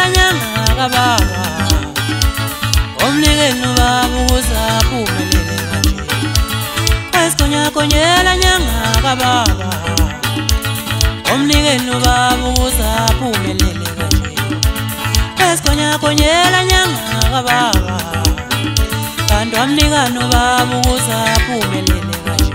nyanga kababa omnikelo baba uzaphumelele kanje esikhonyakonyela nyanga kababa omnikelo baba uzaphumelele kanje esikhonyakonyela nyanga kababa kanti omnikano baba uzaphumelele kanje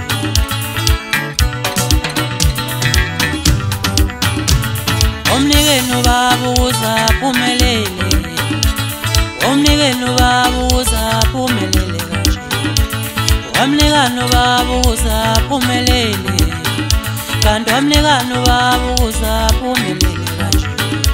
omnikelo baba uzaphumelele omnikelo baba uzaphumelele kanje omnikano baba uzaphumelele kanti omnikano baba uzaphumelele kanje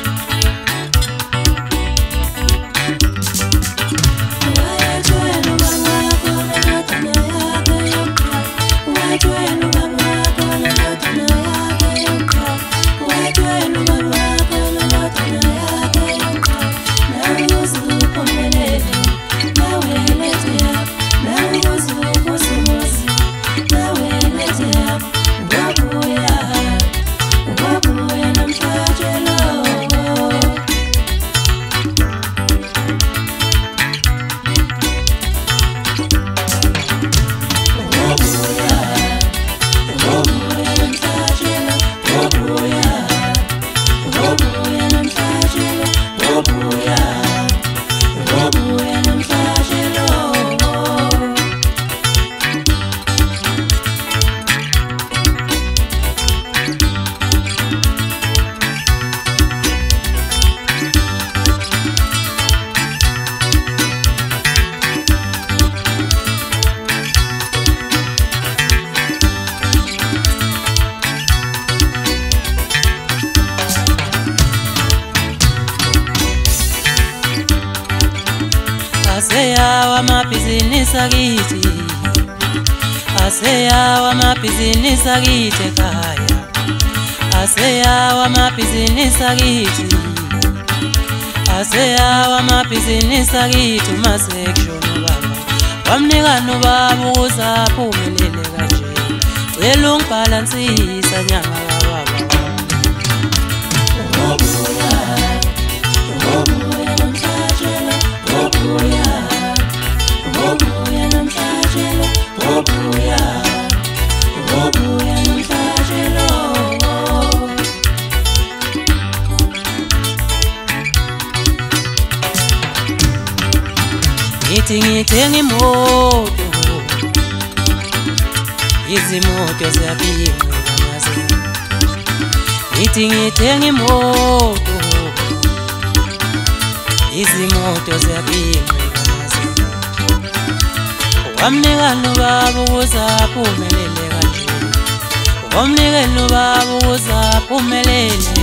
Aseya wa mabhizinisi akithi aseya wa mabhizinisi akithi ekhaya aseya wa mabhizinisi akithi aseya wa mabhizinisi akithi masekushona baba wamnikano baba uzaphumelele kanje cela ungibhalansisa nyanga kababa ngithenga imoto izimoto ziyabinqa ngamaze ngithenga imoto izimoto ziyabinqa ngamaze wamnikano baba uzaphumelele kanje wamnikano baba uzaphumelele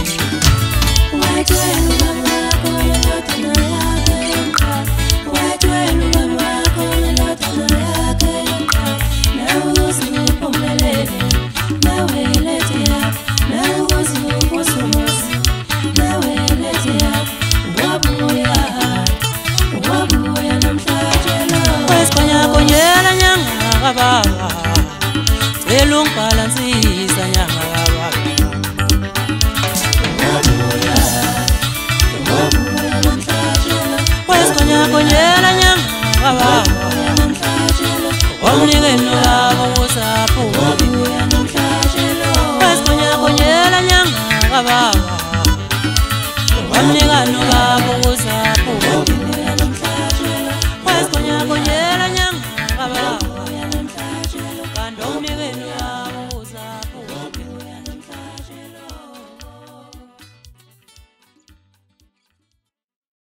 esikhonyakonyela nyanga kababa cela ungibhalansisa nyanga kababa esikhonyakonyela nyanga kababa omnikelo baba